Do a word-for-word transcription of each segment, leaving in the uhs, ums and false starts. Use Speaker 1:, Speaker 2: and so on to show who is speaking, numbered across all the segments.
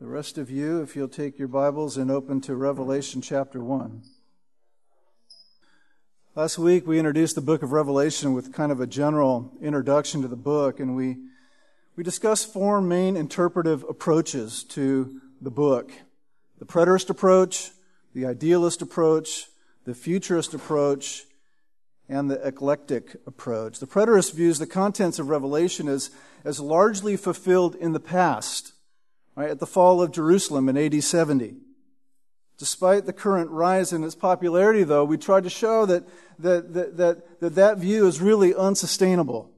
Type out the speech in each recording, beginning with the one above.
Speaker 1: rest of you, if you'll take your Bibles and open to Revelation chapter one. Last week we introduced the book of Revelation with kind of a general introduction to the book, and we we discussed four main interpretive approaches to the book. The preterist approach, the idealist approach, the futurist approach, and the eclectic approach. The preterist views the contents of Revelation as, as largely fulfilled in the past, right, at the fall of Jerusalem in A D seventy. Despite the current rise in its popularity, though, we tried to show that that that that, that, that view is really unsustainable.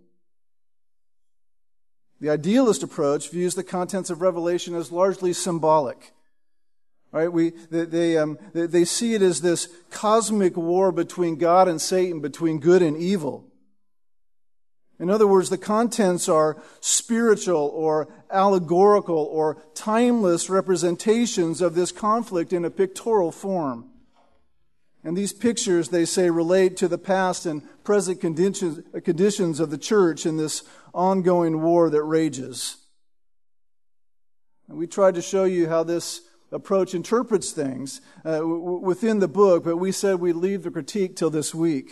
Speaker 1: The idealist approach views the contents of Revelation as largely symbolic. Right? We they they, um, they they see it as this cosmic war between God and Satan, between good and evil. In other words, the contents are spiritual or allegorical or timeless representations of this conflict in a pictorial form. And these pictures, they say, relate to the past and present conditions, conditions of the church in this ongoing war that rages. And we tried to show you how this approach interprets things uh, w- within the book, but we said we'd leave the critique till this week.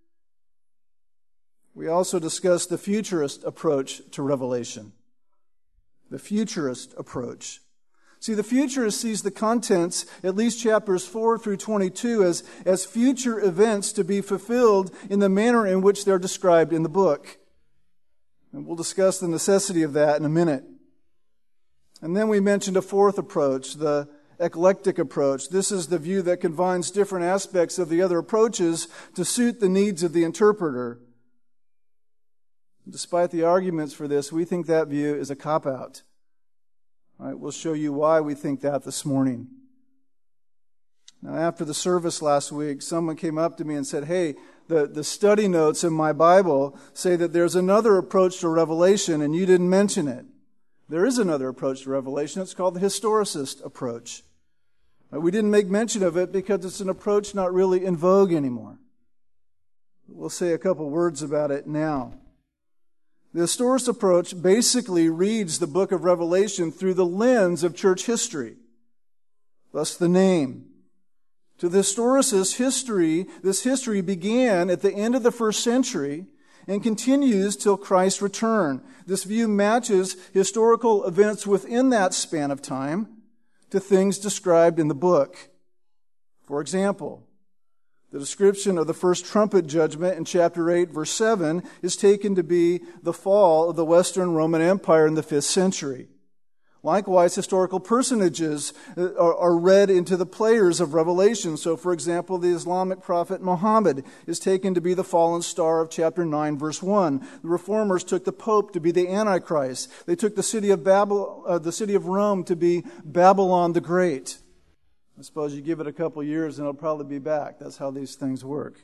Speaker 1: We also discussed the futurist approach to Revelation. The futurist approach. See, the futurist sees the contents, at least chapters four through twenty-two, as, as future events to be fulfilled in the manner in which they're described in the book. And we'll discuss the necessity of that in a minute. And then we mentioned a fourth approach, the eclectic approach. This is the view that combines different aspects of the other approaches to suit the needs of the interpreter. Despite the arguments for this, we think that view is a cop-out. All right, we'll show you why we think that this morning. Now, after the service last week, someone came up to me and said, hey, the, the study notes in my Bible say that there's another approach to Revelation, and you didn't mention it. There is another approach to Revelation. It's called the historicist approach. We didn't make mention of it because it's an approach not really in vogue anymore. We'll say a couple words about it now. The historicist approach basically reads the book of Revelation through the lens of church history. Thus the name. To the historicist, history, this history began at the end of the first century and continues till Christ's return. This view matches historical events within that span of time to things described in the book. For example, the description of the first trumpet judgment in chapter eight, verse seven, is taken to be the fall of the Western Roman Empire in the fifth century. Likewise, historical personages are, are read into the players of Revelation. So, for example, the Islamic prophet Muhammad is taken to be the fallen star of chapter nine, verse one. The Reformers took the Pope to be the Antichrist. They took the city of Babylon, uh, the city of Rome to be Babylon the Great. I suppose you give it a couple years and it'll probably be back. That's how these things work.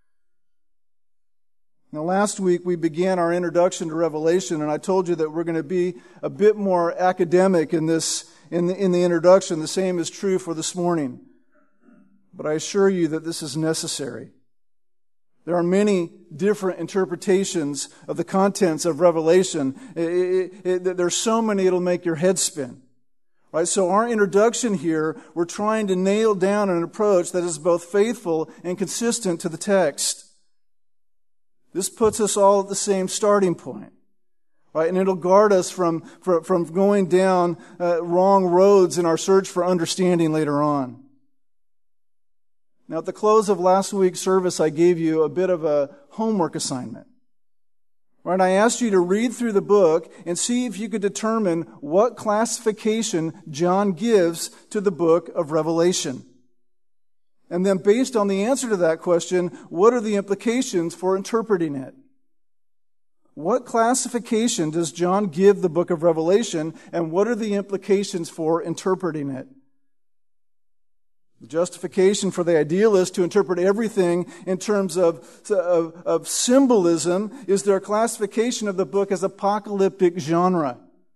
Speaker 1: Now, last week we began our introduction to Revelation, and I told you that we're going to be a bit more academic in this in the, in the introduction. The same is true for this morning. But I assure you that this is necessary. There are many different interpretations of the contents of Revelation. It, it, it, there's so many it'll make your head spin. Right? So our introduction here, we're trying to nail down an approach that is both faithful and consistent to the text. This puts us all at the same starting point, right? And it'll guard us from, from, from going down uh, wrong roads in our search for understanding later on. Now, at the close of last week's service, I gave you a bit of a homework assignment. Right? I asked you to read through the book and see if you could determine what classification John gives to the book of Revelation. And then based on the answer to that question, what are the implications for interpreting it? What classification does John give the book of Revelation, and what are the implications for interpreting it? The justification for the idealist to interpret everything in terms of, of, of symbolism is their classification of the book as apocalyptic genre.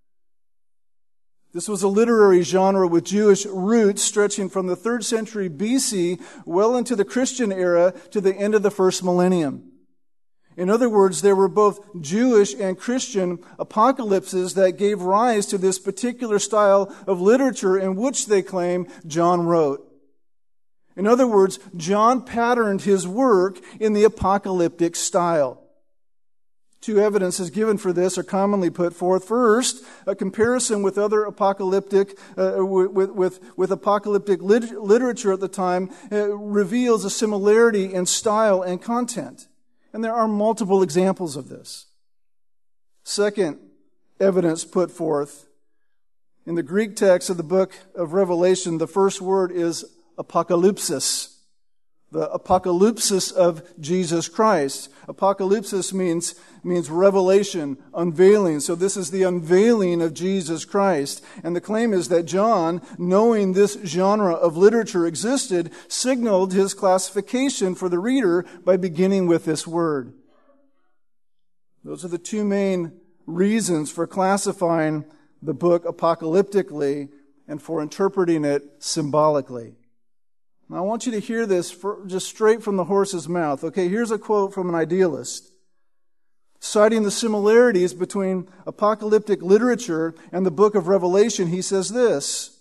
Speaker 1: This was a literary genre with Jewish roots stretching from the third century B C well into the Christian era to the end of the first millennium. In other words, there were both Jewish and Christian apocalypses that gave rise to this particular style of literature in which they claim John wrote. In other words, John patterned his work in the apocalyptic style. Two evidences given for this are commonly put forth. First, a comparison with other apocalyptic, uh, with, with, with apocalyptic lit- literature at the time uh, reveals a similarity in style and content. And there are multiple examples of this. Second evidence put forth, in the Greek text of the book of Revelation, the first word is apocalypsis. The apocalypsis of Jesus Christ. Apocalypsis means, means revelation, unveiling. So this is the unveiling of Jesus Christ. And the claim is that John, knowing this genre of literature existed, signaled his classification for the reader by beginning with this word. Those are the two main reasons for classifying the book apocalyptically and for interpreting it symbolically. Now, I want you to hear this for, just straight from the horse's mouth. Okay, here's a quote from an idealist. Citing the similarities between apocalyptic literature and the book of Revelation, he says this: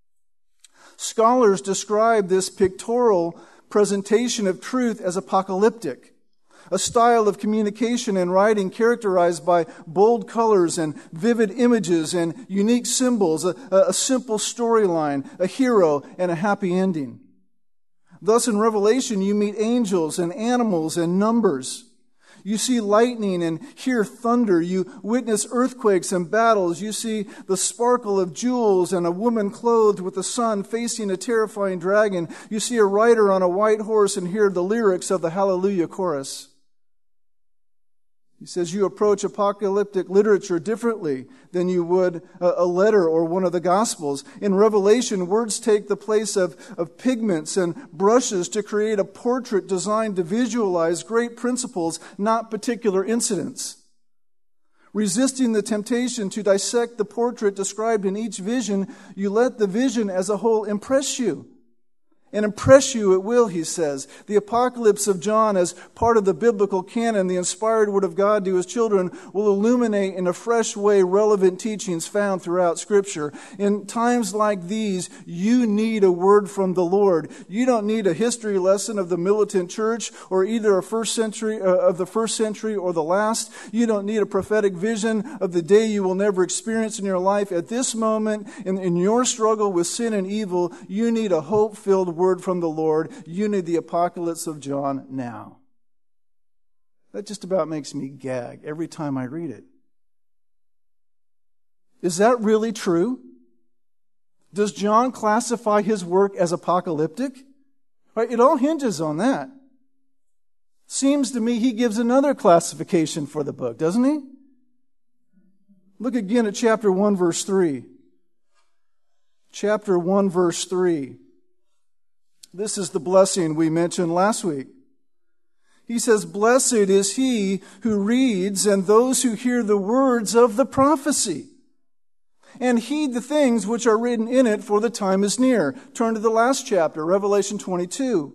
Speaker 1: scholars describe this pictorial presentation of truth as apocalyptic, a style of communication and writing characterized by bold colors and vivid images and unique symbols, a, a simple storyline, a hero, and a happy ending. Thus, in Revelation, you meet angels and animals and numbers. You see lightning and hear thunder. You witness earthquakes and battles. You see the sparkle of jewels and a woman clothed with the sun facing a terrifying dragon. You see a rider on a white horse and hear the lyrics of the Hallelujah chorus. He says you approach apocalyptic literature differently than you would a letter or one of the Gospels. In Revelation, words take the place of, of pigments and brushes to create a portrait designed to visualize great principles, not particular incidents. Resisting the temptation to dissect the portrait described in each vision, you let the vision as a whole impress you. And impress you it will, he says. The apocalypse of John as part of the biblical canon, the inspired word of God to his children, will illuminate in a fresh way relevant teachings found throughout Scripture. In times like these, you need a word from the Lord. You don't need a history lesson of the militant church or either a first century uh, of the first century or the last. You don't need a prophetic vision of the day you will never experience in your life. At this moment, in, in your struggle with sin and evil, you need a hope-filled word from the Lord. You need the apocalypse of John now. That just about makes me gag every time I read it. Is that really true? Does John classify his work as apocalyptic? Right, it all hinges on that. Seems to me he gives another classification for the book, doesn't he? Look again at chapter one, verse three. Chapter one, verse three. This is the blessing we mentioned last week. He says, "Blessed is he who reads and those who hear the words of the prophecy and heed the things which are written in it, for the time is near." Turn to the last chapter, Revelation twenty-two.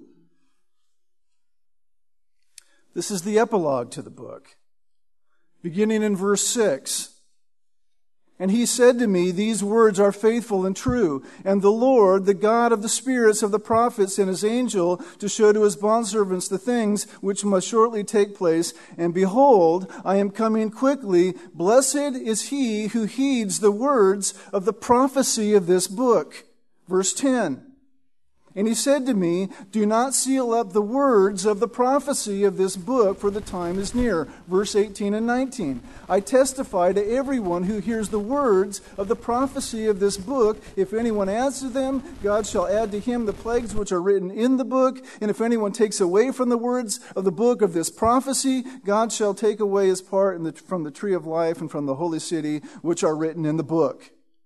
Speaker 1: This is the epilogue to the book, beginning in verse six. "And he said to me, these words are faithful and true. And the Lord, the God of the spirits of the prophets, sent his angel to show to his bondservants the things which must shortly take place. And behold, I am coming quickly. Blessed is he who heeds the words of the prophecy of this book." Verse ten. "And he said to me, do not seal up the words of the prophecy of this book, for the time is near." Verse eighteen and nineteen. "I testify to everyone who hears the words of the prophecy of this book. If anyone adds to them, God shall add to him the plagues which are written in the book. And if anyone takes away from the words of the book of this prophecy, God shall take away his part in the, from the tree of life and from the holy city which are written in the book."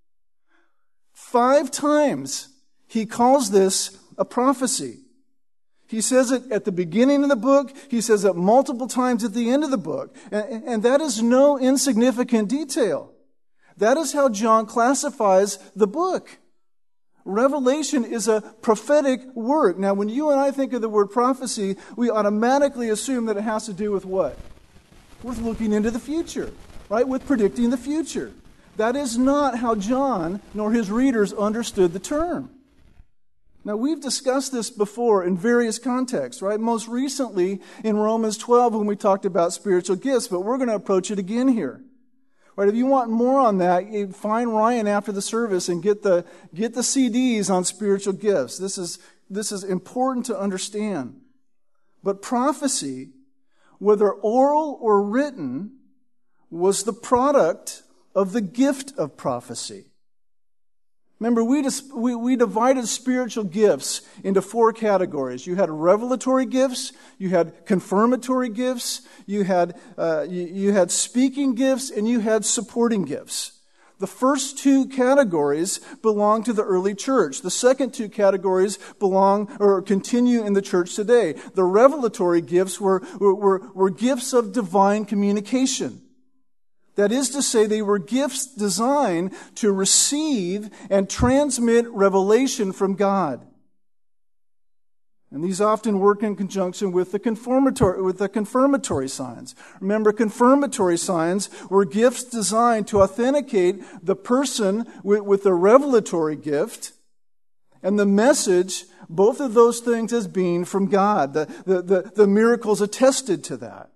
Speaker 1: Five times he calls this a prophecy. He says it at the beginning of the book. He says it multiple times at the end of the book. And, and that is no insignificant detail. That is how John classifies the book. Revelation is a prophetic work. Now, when you and I think of the word prophecy, we automatically assume that it has to do with what? with looking into the future, right? With predicting the future. That is not how John nor his readers understood the term. Now, we've discussed this before in various contexts, right? Most recently in Romans twelve when we talked about spiritual gifts, but we're going to approach it again here. Right? If you want more on that, you find Ryan after the service and get the get the C Ds on spiritual gifts. This is this is important to understand. But prophecy, whether oral or written, was the product of the gift of prophecy. Remember, we, dis- we we divided spiritual gifts into four categories. You had revelatory gifts, you had confirmatory gifts, you had uh, you, you had speaking gifts, and you had supporting gifts. The first two categories belong to the early church. The second two categories belong or continue in the church today. The revelatory gifts were were, were gifts of divine communication. That is to say, they were gifts designed to receive and transmit revelation from God. And these often work in conjunction with the confirmatory, with the confirmatory signs. Remember, confirmatory signs were gifts designed to authenticate the person with, with the revelatory gift and the message, both of those things as being from God. The, the, the, the miracles attested to that.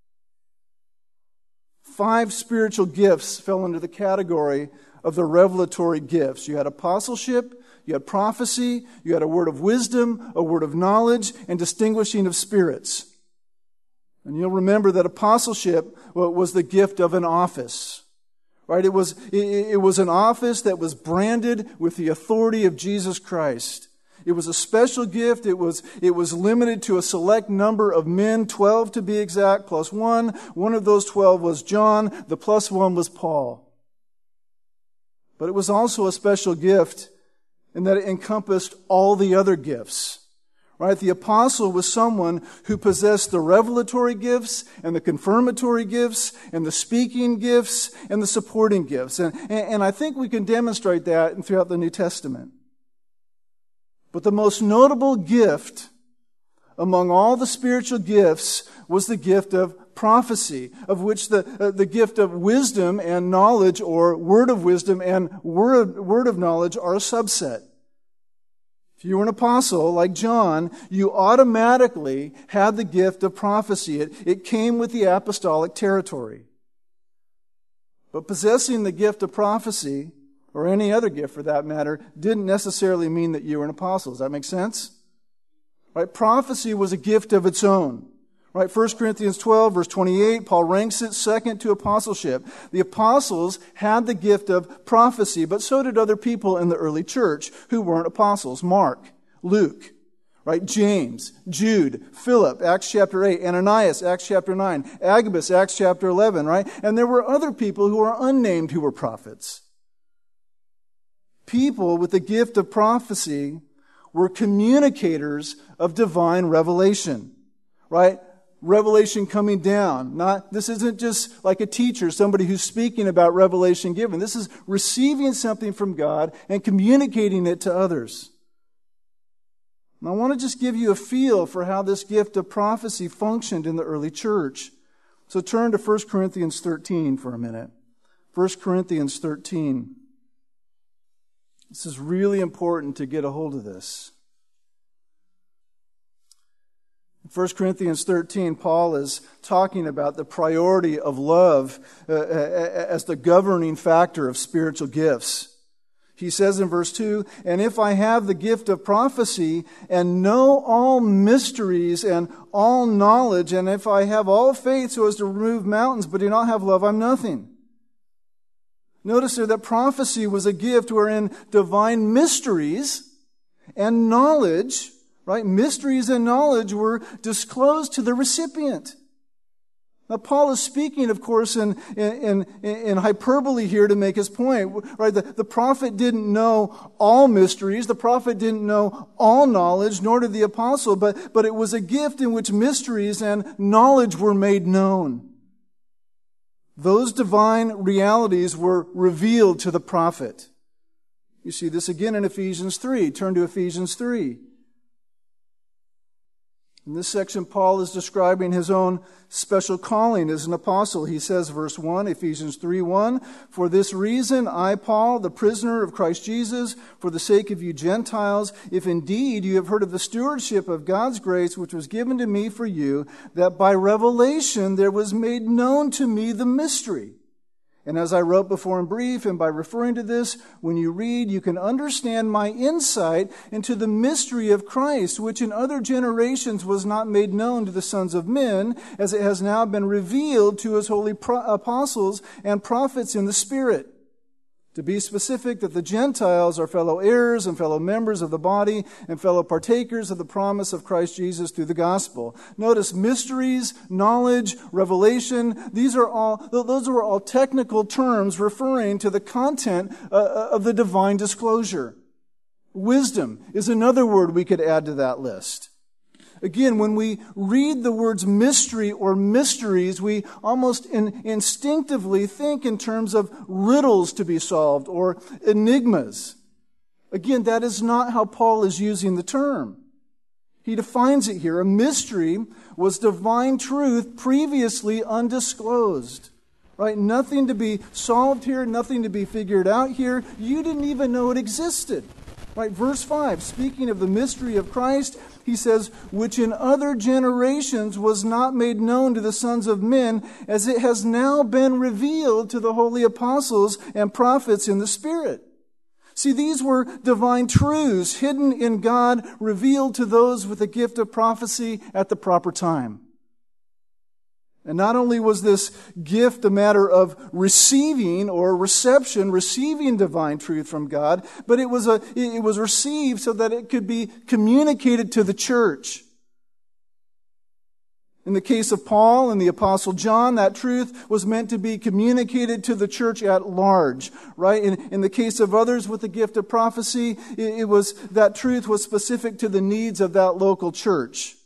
Speaker 1: Five spiritual gifts fell into the category of the revelatory gifts. You had apostleship, you had prophecy, you had a word of wisdom, a word of knowledge, and distinguishing of spirits. And you'll remember that apostleship was the gift of an office. Right? It was, it was an office that was branded with the authority of Jesus Christ. It was a special gift. It was, it was limited to a select number of men, twelve to be exact, plus one. One of those twelve was John. The plus one was Paul. But it was also a special gift in that it encompassed all the other gifts. Right? The apostle was someone who possessed the revelatory gifts and the confirmatory gifts and the speaking gifts and the supporting gifts. And, and, and I think we can demonstrate that throughout the New Testament. But the most notable gift among all the spiritual gifts was the gift of prophecy, of which the uh, the gift of wisdom and knowledge, or word of wisdom and word, word of knowledge, are a subset. If you were an apostle like John, you automatically had the gift of prophecy. It, it came with the apostolic territory. But possessing the gift of prophecy, or any other gift for that matter, didn't necessarily mean that you were an apostle. Does that make sense? Right? Prophecy was a gift of its own. Right? First Corinthians twelve, verse twenty-eight, Paul ranks it second to apostleship. The apostles had the gift of prophecy, but so did other people in the early church who weren't apostles. Mark, Luke, right? James, Jude, Philip, Acts chapter eight, Ananias, Acts chapter nine, Agabus, Acts chapter eleven, right? And there were other people who are unnamed who were prophets. People with the gift of prophecy were communicators of divine revelation, right? Revelation coming down. Not, this isn't just like a teacher, somebody who's speaking about revelation given. This is receiving something from God and communicating it to others. And I want to just give you a feel for how this gift of prophecy functioned in the early church. So turn to First Corinthians thirteen for a minute. First Corinthians thirteen. This is really important to get a hold of this. In First Corinthians thirteen, Paul is talking about the priority of love uh, as the governing factor of spiritual gifts. He says in verse two, "And if I have the gift of prophecy and know all mysteries and all knowledge, and if I have all faith so as to remove mountains but do not have love, I'm nothing." Notice there that prophecy was a gift wherein divine mysteries and knowledge, right? Mysteries and knowledge were disclosed to the recipient. Now, Paul is speaking, of course, in, in, in hyperbole here to make his point. Right? The, the prophet didn't know all mysteries. The prophet didn't know all knowledge, nor did the apostle. But, but it was a gift in which mysteries and knowledge were made known. Those divine realities were revealed to the prophet. You see this again in Ephesians three. Turn to Ephesians three. In this section, Paul is describing his own special calling as an apostle. He says, verse one, Ephesians three one, "For this reason I, Paul, the prisoner of Christ Jesus, for the sake of you Gentiles, if indeed you have heard of the stewardship of God's grace which was given to me for you, that by revelation there was made known to me the mystery. And as I wrote before in brief, and by referring to this, when you read, you can understand my insight into the mystery of Christ, which in other generations was not made known to the sons of men, as it has now been revealed to his holy pro- apostles and prophets in the Spirit. To be specific, that the Gentiles are fellow heirs and fellow members of the body and fellow partakers of the promise of Christ Jesus through the gospel." Notice mysteries, knowledge, revelation, these are all, those are all technical terms referring to the content uh, of the divine disclosure. Wisdom is another word we could add to that list. Again, when we read the words mystery or mysteries, we almost in, instinctively think in terms of riddles to be solved or enigmas. Again, that is not how Paul is using the term. He defines it here. A mystery was divine truth previously undisclosed. Right? Nothing to be solved here, nothing to be figured out here. You didn't even know it existed. Right? Verse five, speaking of the mystery of Christ, he says, "which in other generations was not made known to the sons of men, as it has now been revealed to the holy apostles and prophets in the Spirit." See, these were divine truths hidden in God, revealed to those with the gift of prophecy at the proper time. And not only was this gift a matter of receiving or reception, receiving divine truth from God, but it was a, it was received so that it could be communicated to the church. In the case of Paul and the Apostle John, that truth was meant to be communicated to the church at large, right? In, in the case of others with the gift of prophecy, it, it was, that truth was specific to the needs of that local church.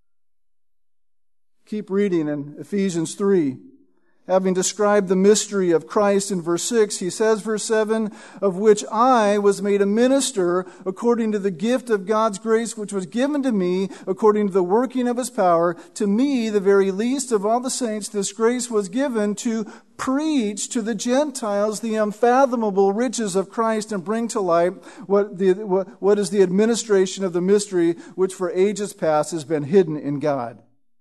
Speaker 1: Keep reading in Ephesians three. Having described the mystery of Christ in verse six, he says, verse seven, "of which I was made a minister according to the gift of God's grace which was given to me according to the working of his power. To me, the very least of all the saints, this grace was given to preach to the Gentiles the unfathomable riches of Christ and bring to light what, the, what, what is the administration of the mystery which for ages past has been hidden in God."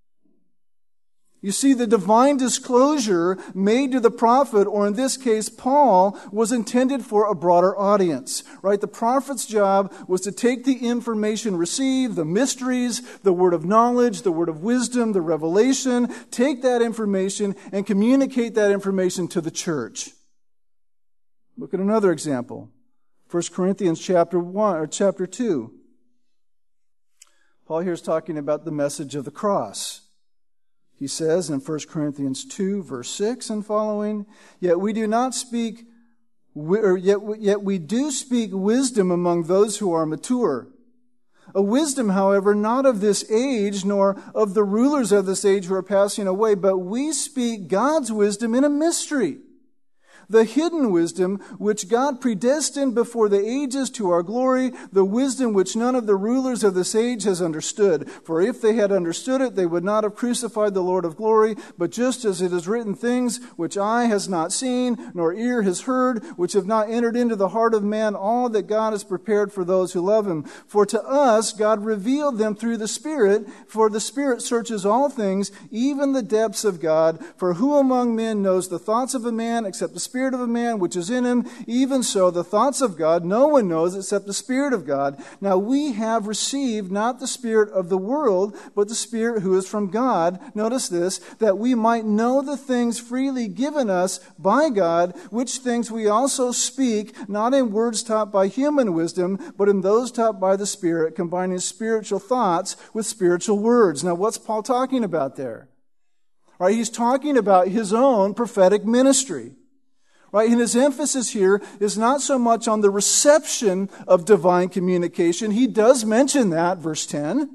Speaker 1: You see, the divine disclosure made to the prophet, or in this case, Paul, was intended for a broader audience, right? The prophet's job was to take the information received, the mysteries, the word of knowledge, the word of wisdom, the revelation, take that information and communicate that information to the church. Look at another example. First Corinthians chapter one, or chapter two. Paul here is talking about the message of the cross. He says in First Corinthians two, verse six and following, "Yet we do not speak, or yet, yet we do speak wisdom among those who are mature. A wisdom, however, not of this age, nor of the rulers of this age who are passing away, but we speak God's wisdom in a mystery. The hidden wisdom which God predestined before the ages to our glory, the wisdom which none of the rulers of this age has understood. For if they had understood it, they would not have crucified the Lord of glory. But just as it is written, things which eye has not seen, nor ear has heard, which have not entered into the heart of man, all that God has prepared for those who love him. For to us God revealed them through the Spirit, for the Spirit searches all things, even the depths of God. For who among men knows the thoughts of a man except the Spirit of a man which is in him? Even so, the thoughts of God no one knows except the Spirit of God. Now we have received not the spirit of the world, but the Spirit who is from God." Notice this, "that we might know the things freely given us by God, which things we also speak, not in words taught by human wisdom, but in those taught by the Spirit, combining spiritual thoughts with spiritual words." Now what's Paul talking about there? Right, he's talking about his own prophetic ministry. Right? And his emphasis here is not so much on the reception of divine communication. He does mention that, verse ten.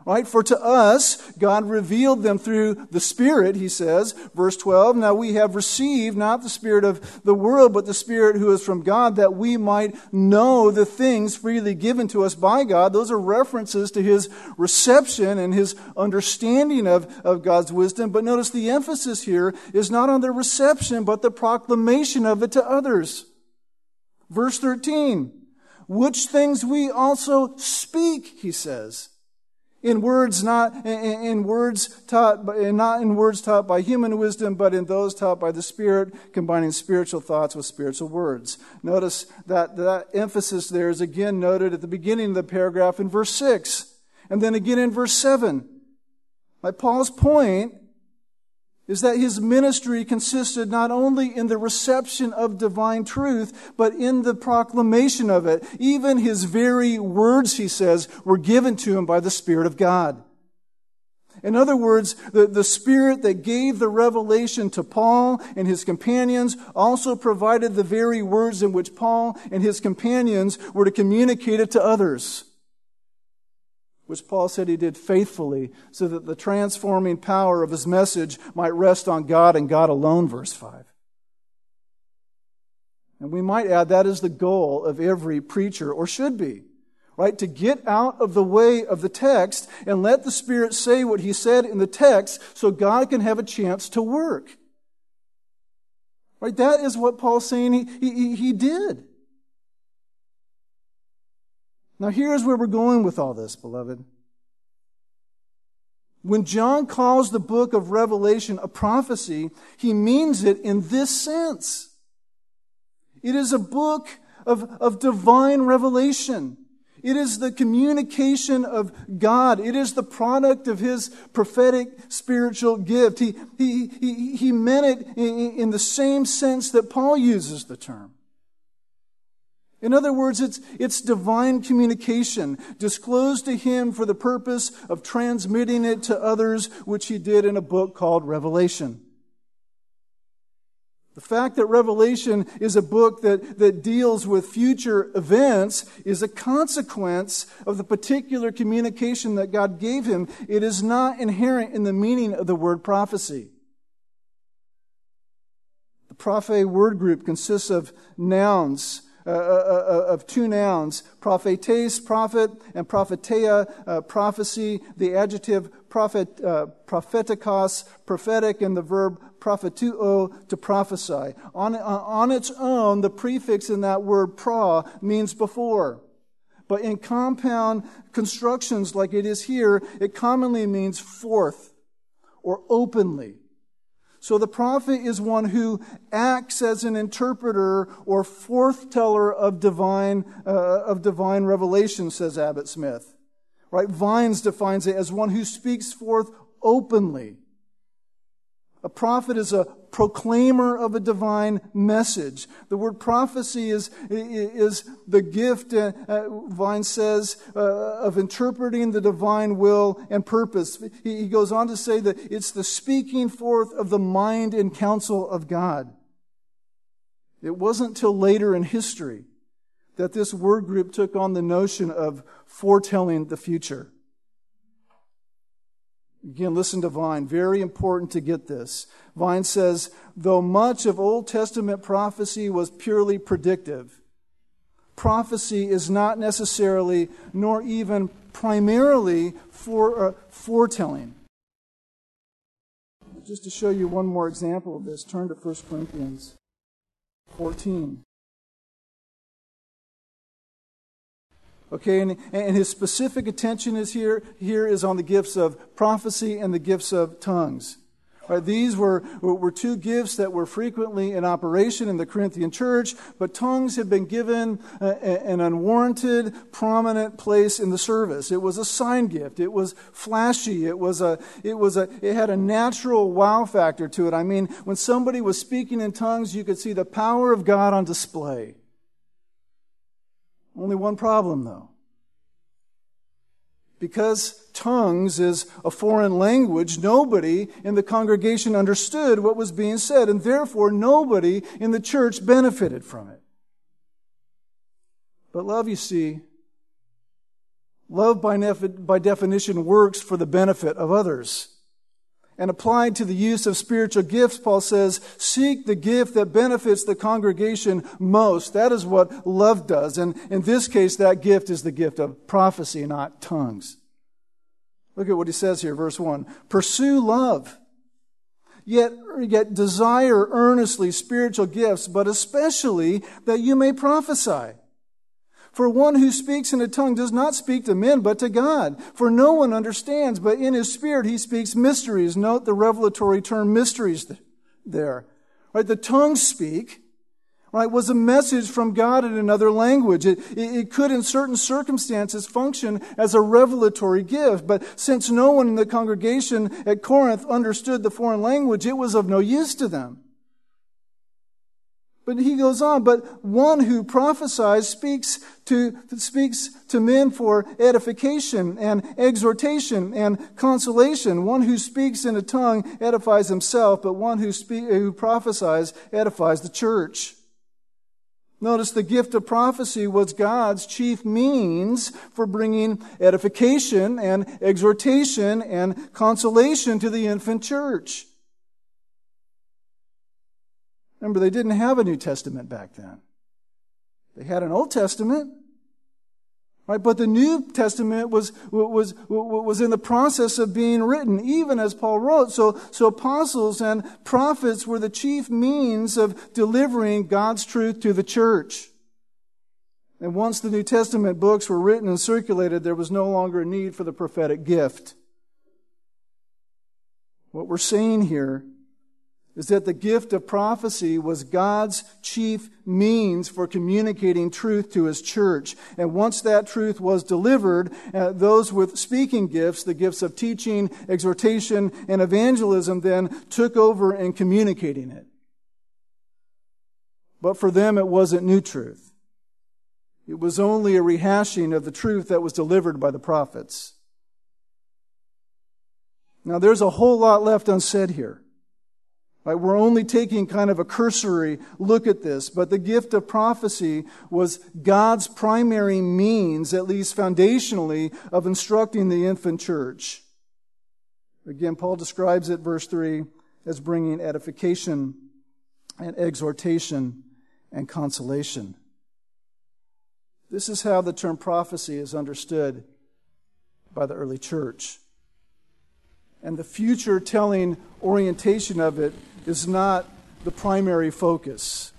Speaker 1: Right? For to us, God revealed them through the Spirit, he says, verse twelve, now we have received not the spirit of the world, but the Spirit who is from God, that we might know the things freely given to us by God. Those are references to his reception and his understanding of, of God's wisdom. But notice the emphasis here is not on the reception, but the proclamation of it to others. Verse thirteen, which things we also speak, he says. In words not in, in words taught, not in words taught by human wisdom, but in those taught by the Spirit, combining spiritual thoughts with spiritual words. Notice that that emphasis there is again noted at the beginning of the paragraph in verse six, and then again in verse seven. Like Paul's point is that his ministry consisted not only in the reception of divine truth, but in the proclamation of it. Even his very words, he says, were given to him by the Spirit of God. In other words, the, the Spirit that gave the revelation to Paul and his companions also provided the very words in which Paul and his companions were to communicate it to others, which Paul said he did faithfully so that the transforming power of his message might rest on God and God alone, verse five. And we might add that is the goal of every preacher, or should be, right? To get out of the way of the text and let the Spirit say what he said in the text so God can have a chance to work. Right? That is what Paul's saying he, he, he did. Now here's where we're going with all this, beloved. When John calls the book of Revelation a prophecy, he means it in this sense. It is a book of, of divine revelation. It is the communication of God. It is the product of his prophetic spiritual gift. He, he, he, he meant it in, in the same sense that Paul uses the term. In other words, it's, it's divine communication disclosed to him for the purpose of transmitting it to others, which he did in a book called Revelation. The fact that Revelation is a book that, that deals with future events is a consequence of the particular communication that God gave him. It is not inherent in the meaning of the word prophecy. The prophe word group consists of nouns, Uh, uh, of two nouns, prophetes, prophet, and propheteia, uh, prophecy, the adjective prophet, uh, prophetikos, prophetic, and the verb prophetuo, to prophesy. On, on its own, the prefix in that word pra means before. But in compound constructions like it is here, it commonly means forth or openly. So the prophet is one who acts as an interpreter or forthteller of divine uh, of divine revelation, says Abbott Smith. Right? Vines defines it as one who speaks forth openly. A prophet is a proclaimer of a divine message. The word prophecy is, is the gift, uh, Vine says, uh, of interpreting the divine will and purpose. He, he goes on to say that it's the speaking forth of the mind and counsel of God. It wasn't till later in history that this word group took on the notion of foretelling the future. Again, listen to Vine. Very important to get this. Vine says, though much of Old Testament prophecy was purely predictive, prophecy is not necessarily, nor even primarily, for, uh, foretelling. Just to show you one more example of this, turn to First Corinthians fourteen. Okay, and, and his specific attention is here, here is on the gifts of prophecy and the gifts of tongues. Right, these were, were two gifts that were frequently in operation in the Corinthian church, but tongues had been given a, an unwarranted, prominent place in the service. It was a sign gift. It was flashy. It was a, it was a, it had a natural wow factor to it. I mean, when somebody was speaking in tongues, you could see the power of God on display. Only one problem, though. Because tongues is a foreign language, nobody in the congregation understood what was being said, and therefore nobody in the church benefited from it. But love, you see, Love by, nef- by definition works for the benefit of others. And applied to the use of spiritual gifts, Paul says, seek the gift that benefits the congregation most. That is what love does. And in this case, that gift is the gift of prophecy, not tongues. Look at what he says here, verse one. Pursue love, yet, yet desire earnestly spiritual gifts, but especially that you may prophesy. For one who speaks in a tongue does not speak to men, but to God. For no one understands, but in his spirit he speaks mysteries. Note the revelatory term mysteries there. Right? The tongues speak, right, was a message from God in another language. It, it, it could in certain circumstances function as a revelatory gift. But since no one in the congregation at Corinth understood the foreign language, it was of no use to them. But he goes on, but one who prophesies speaks to, speaks to men for edification and exhortation and consolation. One who speaks in a tongue edifies himself, but one who, speak, who prophesies edifies the church. Notice the gift of prophecy was God's chief means for bringing edification and exhortation and consolation to the infant church. Remember, they didn't have a New Testament back then. They had an Old Testament, right? But the New Testament was was was in the process of being written, even as Paul wrote. So, so apostles and prophets were the chief means of delivering God's truth to the church. And once the New Testament books were written and circulated, there was no longer a need for the prophetic gift. What we're saying here is that the gift of prophecy was God's chief means for communicating truth to His church. And once that truth was delivered, uh, those with speaking gifts, the gifts of teaching, exhortation, and evangelism, then took over in communicating it. But for them, it wasn't new truth. It was only a rehashing of the truth that was delivered by the prophets. Now, there's a whole lot left unsaid here. Right, we're only taking kind of a cursory look at this, but the gift of prophecy was God's primary means, at least foundationally, of instructing the infant church. Again, Paul describes it, verse three, as bringing edification and exhortation and consolation. This is how the term prophecy is understood by the early church. And the future telling orientation of it is not the primary focus.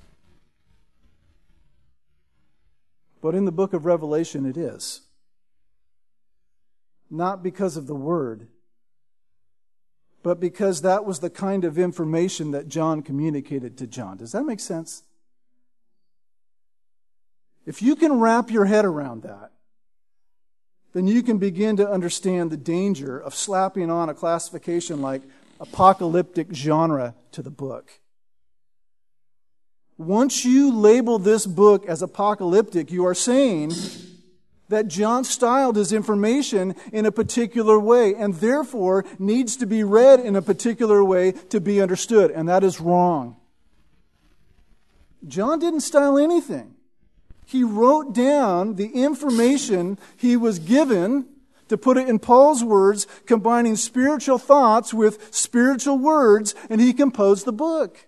Speaker 1: But in the book of Revelation, it is. Not because of the word, but because that was the kind of information that John communicated to John. Does that make sense? If you can wrap your head around that, then you can begin to understand the danger of slapping on a classification like apocalyptic genre to the book. Once you label this book as apocalyptic, you are saying that John styled his information in a particular way and therefore needs to be read in a particular way to be understood, and that is wrong. John didn't style anything. He wrote down the information he was given, to put it in Paul's words, combining spiritual thoughts with spiritual words, and he composed the book.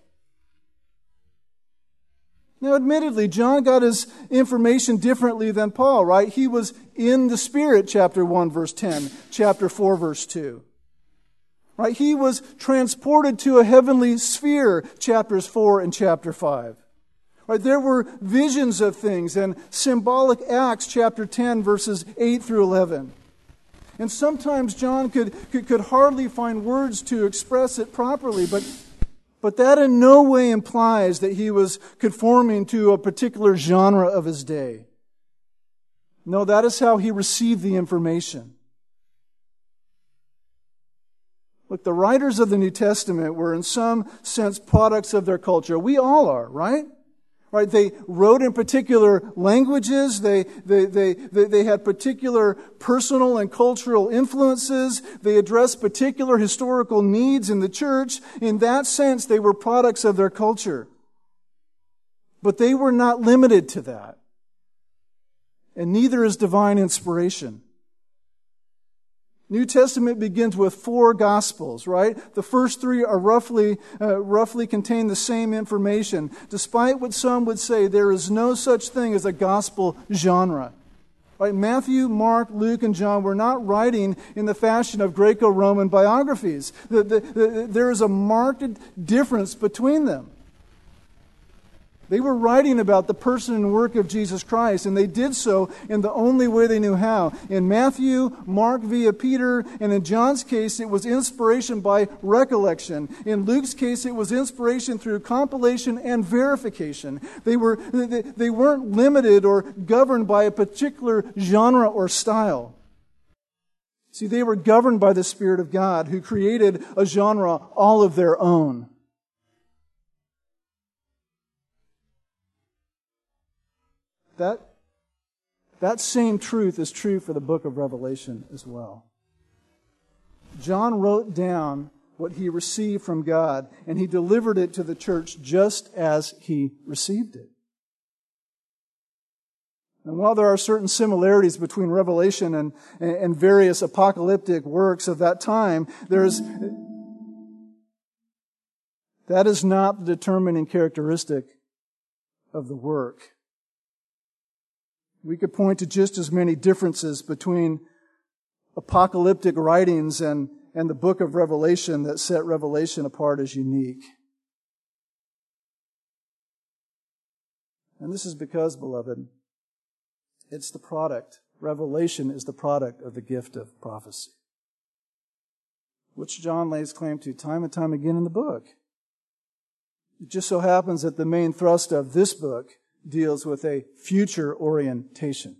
Speaker 1: Now, admittedly, John got his information differently than Paul, right? He was in the Spirit, chapter one, verse ten, chapter four, verse two. Right? He was transported to a heavenly sphere, chapters four and chapter five. Right, there were visions of things and symbolic acts, chapter ten, verses eight through eleven. And sometimes John could, could, could hardly find words to express it properly, but, but that in no way implies that he was conforming to a particular genre of his day. No, that is how he received the information. Look, the writers of the New Testament were in some sense products of their culture. We all are, right? Right, they wrote in particular languages. They, they, they, they, they had particular personal and cultural influences. They addressed particular historical needs in the church. In that sense, they were products of their culture. But they were not limited to that. And neither is divine inspiration. New Testament begins with four Gospels, right? The first three are roughly, uh, roughly contain the same information. Despite what some would say, there is no such thing as a Gospel genre. Right? Matthew, Mark, Luke, and John were not writing in the fashion of Greco-Roman biographies. The, the, the, there is a marked difference between them. They were writing about the person and work of Jesus Christ, and they did so in the only way they knew how. In Matthew, Mark via Peter, and in John's case, it was inspiration by recollection. In Luke's case, it was inspiration through compilation and verification. They were they, they weren't limited or governed by a particular genre or style. See, they were governed by the Spirit of God, who created a genre all of their own. That, that same truth is true for the book of Revelation as well. John wrote down what he received from God, and he delivered it to the church just as he received it. And while there are certain similarities between Revelation and, and various apocalyptic works of that time, there's that is not the determining characteristic of the work. We could point to just as many differences between apocalyptic writings and, and the book of Revelation that set Revelation apart as unique. And this is because, beloved, it's the product. Revelation is the product of the gift of prophecy, which John lays claim to time and time again in the book. It just so happens that the main thrust of this book deals with a future orientation.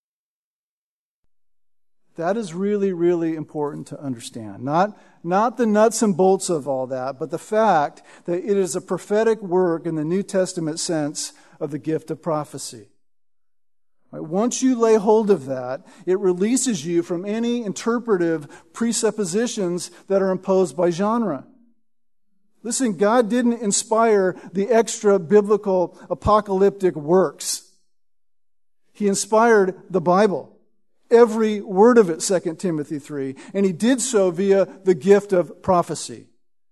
Speaker 1: That is really, really important to understand. Not, not the nuts and bolts of all that, but the fact that it is a prophetic work in the New Testament sense of the gift of prophecy. Right? Once you lay hold of that, it releases you from any interpretive presuppositions that are imposed by genre. Listen, God didn't inspire the extra biblical apocalyptic works. He inspired the Bible. Every word of it, Second Timothy three. And He did so via the gift of prophecy.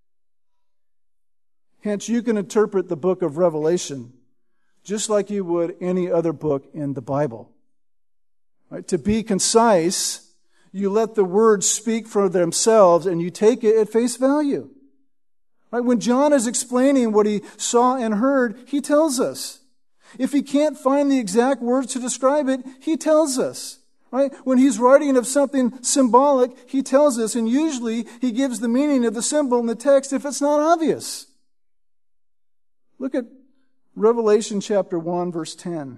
Speaker 1: Hence, you can interpret the book of Revelation just like you would any other book in the Bible. Right? To be concise, you let the words speak for themselves and you take it at face value. Right? When John is explaining what he saw and heard, he tells us. If he can't find the exact words to describe it, he tells us. Right? When he's writing of something symbolic, he tells us, and usually he gives the meaning of the symbol in the text if it's not obvious. Look at Revelation chapter one, verse ten.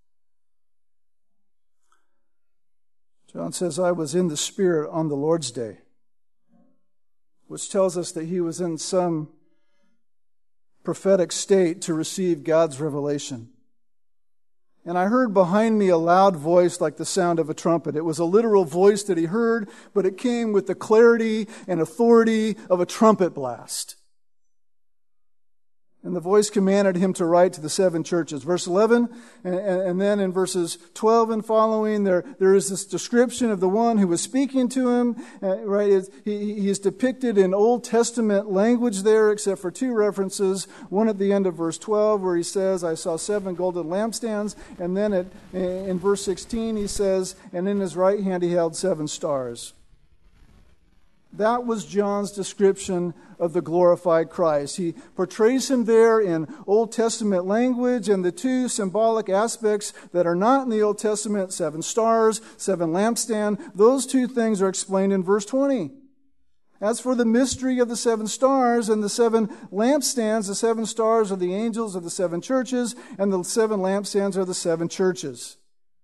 Speaker 1: John says, I was in the Spirit on the Lord's day, which tells us that he was in some prophetic state to receive God's revelation. And I heard behind me a loud voice like the sound of a trumpet. It was a literal voice that he heard, but it came with the clarity and authority of a trumpet blast. And the voice commanded him to write to the seven churches. Verse eleven, and, and then in verses twelve and following, there, there is this description of the one who was speaking to him. Uh, right, he, he is depicted in Old Testament language there, except for two references. One at the end of verse twelve, where he says, I saw seven golden lampstands. And then at, in verse sixteen, he says, and in his right hand he held seven stars. That was John's description of the glorified Christ. He portrays him there in Old Testament language, and the two symbolic aspects that are not in the Old Testament, seven stars, seven lampstand, those two things are explained in verse twenty. As for the mystery of the seven stars and the seven lampstands, the seven stars are the angels of the seven churches, and the seven lampstands are the seven churches.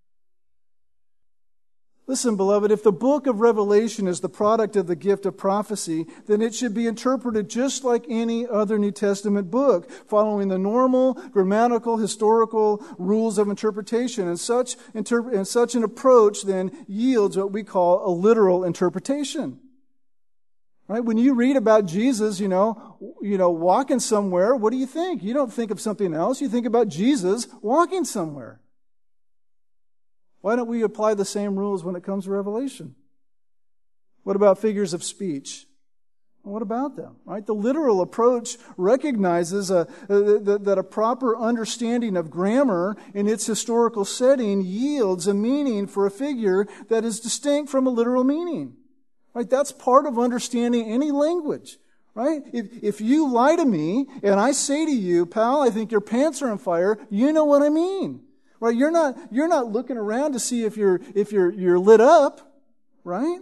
Speaker 1: Listen, beloved, if the book of Revelation is the product of the gift of prophecy, then it should be interpreted just like any other New Testament book, following the normal grammatical, historical rules of interpretation. And such, interp- and such an approach then yields what we call a literal interpretation. Right? When you read about Jesus, you know, you know, walking somewhere, what do you think? You don't think of something else. You think about Jesus walking somewhere. Why don't we apply the same rules when it comes to Revelation? What about figures of speech? What about them? Right? The literal approach recognizes a, a, that a proper understanding of grammar in its historical setting yields a meaning for a figure that is distinct from a literal meaning. Right? That's part of understanding any language. Right? If, if you lie to me and I say to you, pal, I think your pants are on fire, you know what I mean. Right? You're not, you're not looking around to see if you're, if you're, you're lit up. Right?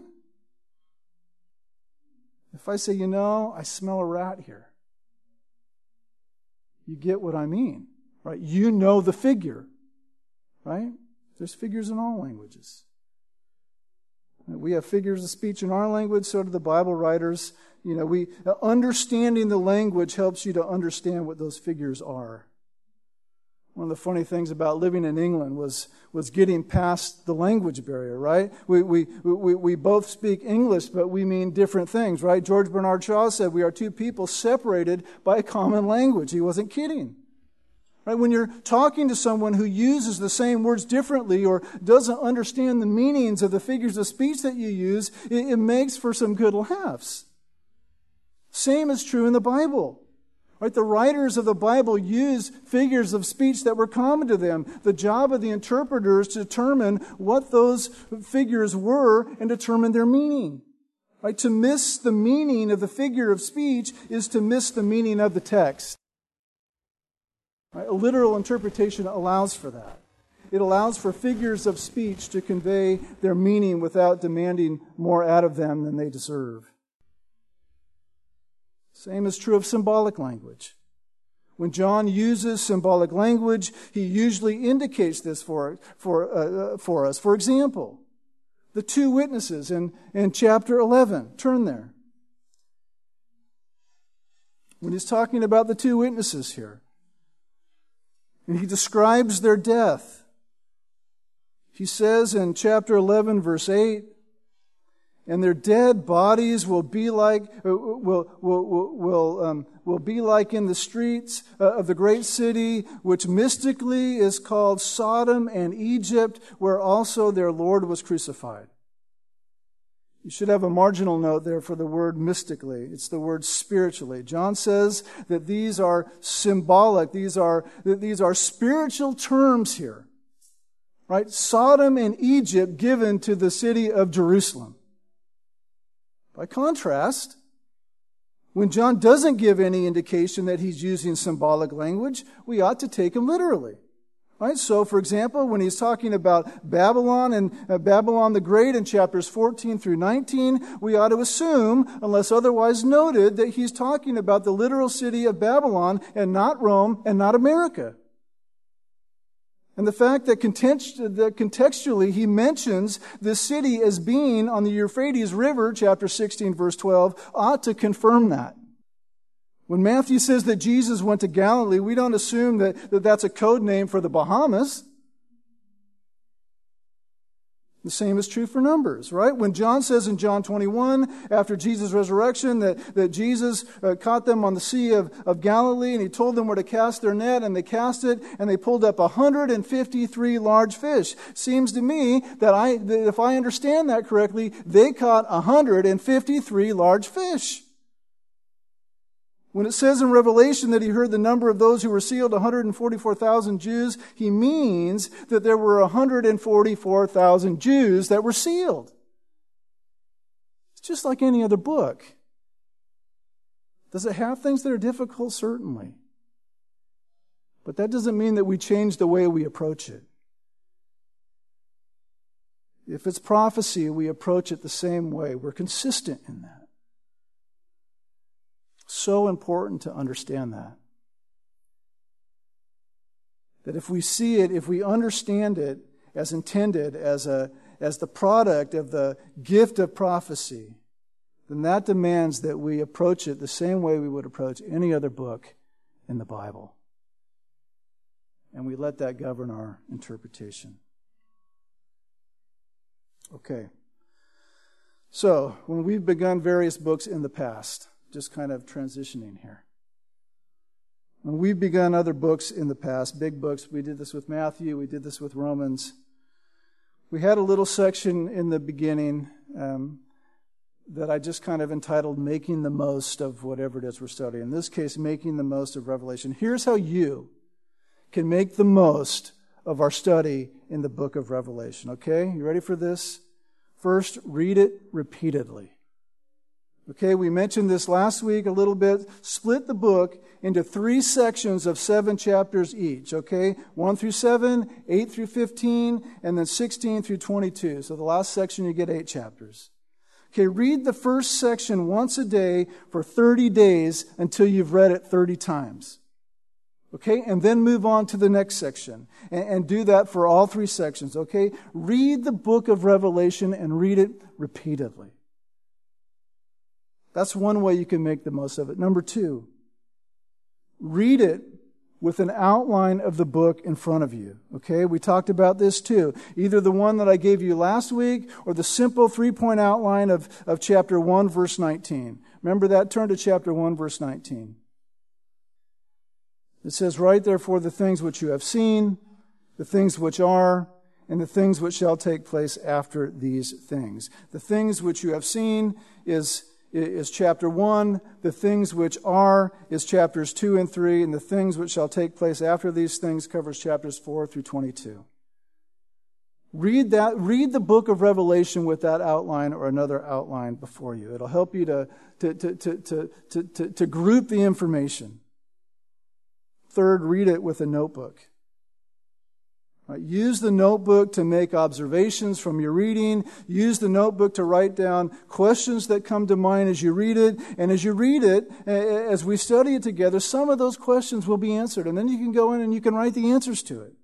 Speaker 1: If I say, you know, I smell a rat here, you get what I mean, right? You know the figure, right? There's figures in all languages. We have figures of speech in our language, so do the Bible writers. You know, we understanding the language helps you to understand what those figures are. One of the funny things about living in England was, was getting past the language barrier, right? We, we, we, we both speak English, but we mean different things, right? George Bernard Shaw said we are two people separated by a common language. He wasn't kidding. Right? When you're talking to someone who uses the same words differently or doesn't understand the meanings of the figures of speech that you use, it, it makes for some good laughs. Same is true in the Bible. Right, the writers of the Bible used figures of speech that were common to them. The job of the interpreter is to determine what those figures were and determine their meaning. Right, to miss the meaning of the figure of speech is to miss the meaning of the text. Right, a literal interpretation allows for that. It allows for figures of speech to convey their meaning without demanding more out of them than they deserve. Same is true of symbolic language. When John uses symbolic language, he usually indicates this for, for, uh, for us. For example, the two witnesses in, in chapter eleven. Turn there. When he's talking about the two witnesses here, and he describes their death, he says in chapter eleven, verse eight, and their dead bodies will be like will will will will, um, will be like in the streets uh, of the great city, which mystically is called Sodom and Egypt, where also their Lord was crucified. You should have a marginal note there for the word mystically. It's the word spiritually. John says that these are symbolic. These are that these are spiritual terms here, right? Sodom and Egypt given to the city of Jerusalem. By contrast, when John doesn't give any indication that he's using symbolic language, we ought to take him literally. Right? So, for example, when he's talking about Babylon and uh, Babylon the Great in chapters fourteen through nineteen, we ought to assume, unless otherwise noted, that he's talking about the literal city of Babylon and not Rome and not America. And the fact that, context- that contextually he mentions this city as being on the Euphrates River, chapter sixteen, verse twelve, ought to confirm that. When Matthew says that Jesus went to Galilee, we don't assume that, that that's a code name for the Bahamas. The same is true for Numbers, right? When John says in John twenty-one, after Jesus' resurrection, that, that Jesus uh, caught them on the Sea of, of Galilee, and he told them where to cast their net, and they cast it, and they pulled up one hundred fifty-three large fish. Seems to me that, I, that if I understand that correctly, they caught one hundred fifty-three large fish. When it says in Revelation that he heard the number of those who were sealed, one hundred forty-four thousand Jews, he means that there were one hundred forty-four thousand Jews that were sealed. It's just like any other book. Does it have things that are difficult? Certainly. But that doesn't mean that we change the way we approach it. If it's prophecy, we approach it the same way. We're consistent in that. So important to understand that. That if we see it, if we understand it as intended, as a as the product of the gift of prophecy, then that demands that we approach it the same way we would approach any other book in the Bible. And we let that govern our interpretation. Okay. So, when we've begun various books in the past, just kind of transitioning here. When we've begun other books in the past, big books, we did this with Matthew, we did this with Romans. We had a little section in the beginning um, that I just kind of entitled Making the Most of whatever it is we're studying. In this case, Making the Most of Revelation. Here's how you can make the most of our study in the book of Revelation. Okay, you ready for this? First, read it repeatedly. Okay, we mentioned this last week a little bit. Split the book into three sections of seven chapters each. Okay, one through seven, eight through fifteen, and then sixteen through twenty-two. So the last section you get eight chapters. Okay, read the first section once a day for thirty days until you've read it thirty times. Okay, and then move on to the next section. And, and do that for all three sections. Okay, read the book of Revelation and read it repeatedly. That's one way you can make the most of it. Number two, read it with an outline of the book in front of you. Okay, we talked about this too. Either the one that I gave you last week or the simple three-point outline of, of chapter one, verse nineteen. Remember that? Turn to chapter one, verse nineteen. It says, "Write therefore the things which you have seen, the things which are, and the things which shall take place after these things." The things which you have seen is is chapter one, the things which are is chapters two and three, and the things which shall take place after these things covers chapters four through twenty-two. Read that, read the book of Revelation with that outline or another outline before you. It'll help you to, to, to, to, to, to, to, to group the information. Third, read it with a notebook. Right, use the notebook to make observations from your reading. Use the notebook to write down questions that come to mind as you read it. And as you read it, as we study it together, some of those questions will be answered. And then you can go in and you can write the answers to it.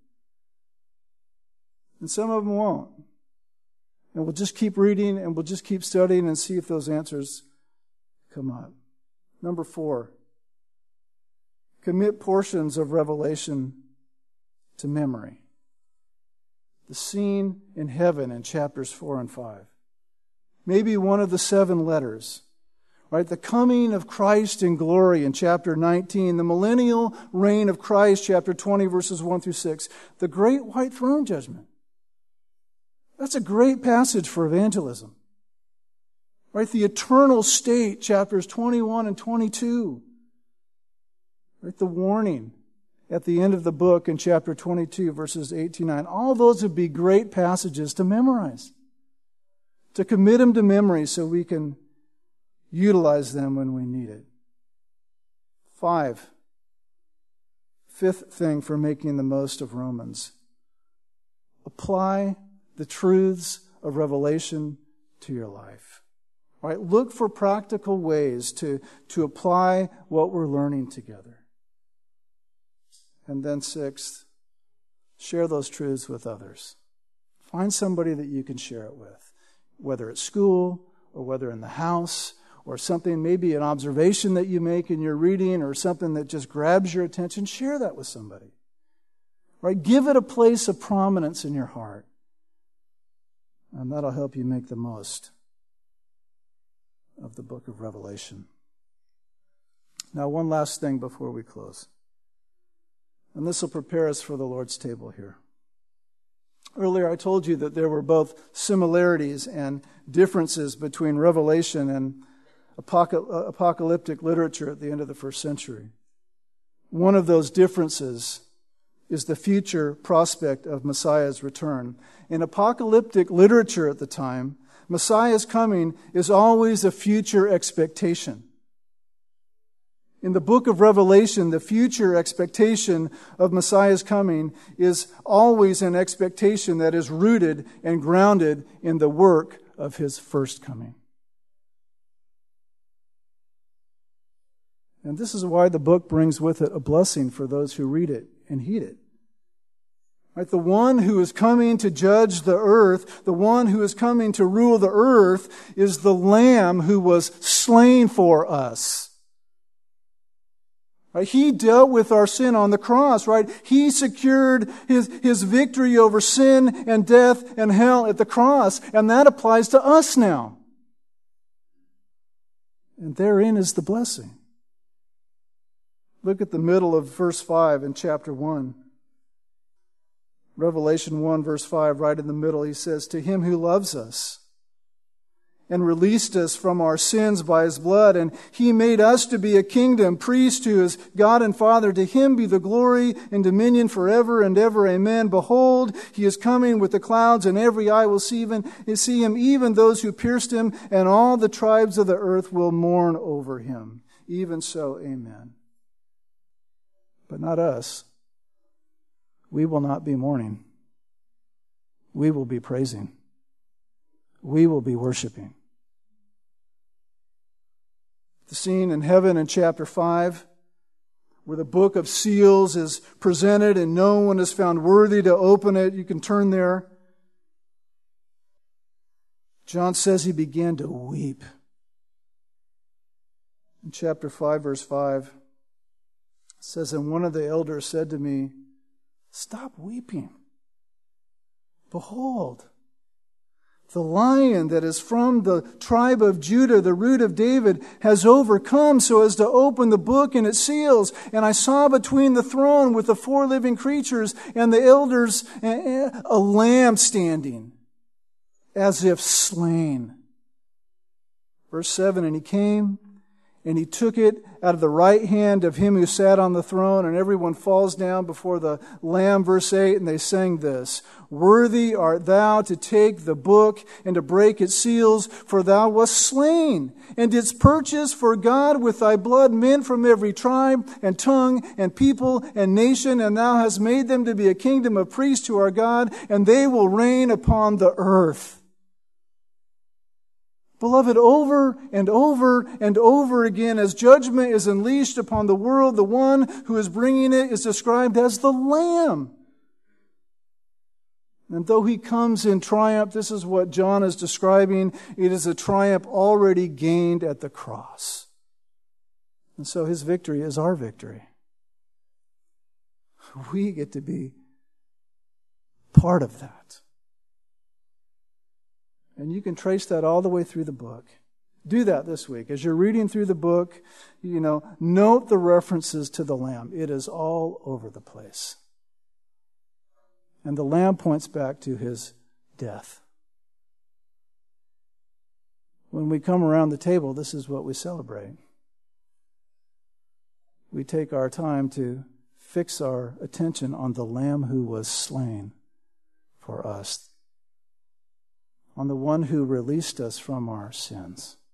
Speaker 1: And some of them won't. And we'll just keep reading and we'll just keep studying and see if those answers come up. Number four, commit portions of Revelation to memory. The scene in heaven in chapters four and five. Maybe one of the seven letters. Right? The coming of Christ in glory in chapter nineteen. The millennial reign of Christ, chapter twenty, verses one through six. The great white throne judgment. That's a great passage for evangelism. Right? The eternal state, chapters twenty-one and twenty-two. Right? The warning at the end of the book in chapter twenty-two, verses eight to nine. All those would be great passages to memorize. To commit them to memory so we can utilize them when we need it. Five. Fifth thing for making the most of Romans. Apply the truths of Revelation to your life. Right? Look for practical ways to, to apply what we're learning together. And then sixth, share those truths with others. Find somebody that you can share it with, whether at school or whether in the house or something, maybe an observation that you make in your reading or something that just grabs your attention. Share that with somebody. Right? Give it a place of prominence in your heart. And that'll help you make the most of the book of Revelation. Now, one last thing before we close. And this will prepare us for the Lord's table here. Earlier I told you that there were both similarities and differences between Revelation and apocalyptic literature at the end of the first century. One of those differences is the future prospect of Messiah's return. In apocalyptic literature at the time, Messiah's coming is always a future expectation. In the book of Revelation, the future expectation of Messiah's coming is always an expectation that is rooted and grounded in the work of His first coming. And this is why the book brings with it a blessing for those who read it and heed it. Right? The one who is coming to judge the earth, the one who is coming to rule the earth, is the Lamb who was slain for us. Right? He dealt with our sin on the cross, right? He secured his, his victory over sin and death and hell at the cross. And that applies to us now. And therein is the blessing. Look at the middle of verse five in chapter one. Revelation one, verse five, right in the middle, he says, "To Him who loves us and released us from our sins by His blood. And He made us to be a kingdom, priest to His God and Father. To Him be the glory and dominion forever and ever. Amen. Behold, He is coming with the clouds, and every eye will see, even, see Him, even those who pierced Him, and all the tribes of the earth will mourn over Him. Even so, amen. But not us. We will not be mourning. We will be praising. We will be worshiping. The scene in heaven in chapter five, where the book of seals is presented and no one is found worthy to open it. You can turn there. John says he began to weep. In chapter five, verse five, it says, and one of the elders said to me, stop weeping. Behold, the Lion that is from the tribe of Judah, the root of David, has overcome so as to open the book and its seals. And I saw between the throne with the four living creatures and the elders a lamb standing as if slain. Verse seven, and he came and he took it out of the right hand of him who sat on the throne, and everyone falls down before the Lamb. Verse eight, and they sang this, worthy art thou to take the book and to break its seals, for thou wast slain, and didst purchase for God with thy blood men from every tribe and tongue and people and nation, and thou hast made them to be a kingdom of priests to our God, and they will reign upon the earth. Beloved, over and over and over again, as judgment is unleashed upon the world, the one who is bringing it is described as the Lamb. And though He comes in triumph, this is what John is describing. It is a triumph already gained at the cross. And so His victory is our victory. We get to be part of that. And you can trace that all the way through the book. Do that this week. As you're reading through the book, you know, note the references to the Lamb. It is all over the place. And the Lamb points back to His death. When we come around the table, this is what we celebrate. We take our time to fix our attention on the Lamb who was slain for us, on the one who released us from our sins.